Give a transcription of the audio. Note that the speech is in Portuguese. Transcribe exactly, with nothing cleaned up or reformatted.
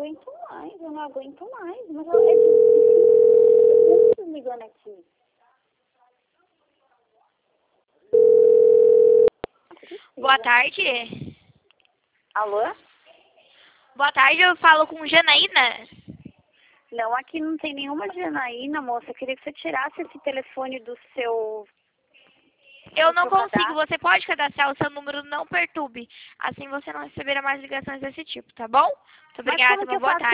aguento mais, eu não aguento mais. Mas ela é difícil me ligando aqui. Boa tarde. Alô? Boa tarde, eu falo com Janaína. Não, aqui não tem nenhuma Janaína, moça. Eu queria que você tirasse esse telefone do seu... Eu do não seu consigo, cadastro. você pode cadastrar o seu número Não Perturbe. Assim você não receberá mais ligações desse tipo, tá bom? Muito Mas como obrigada, que uma eu boa faço tarde.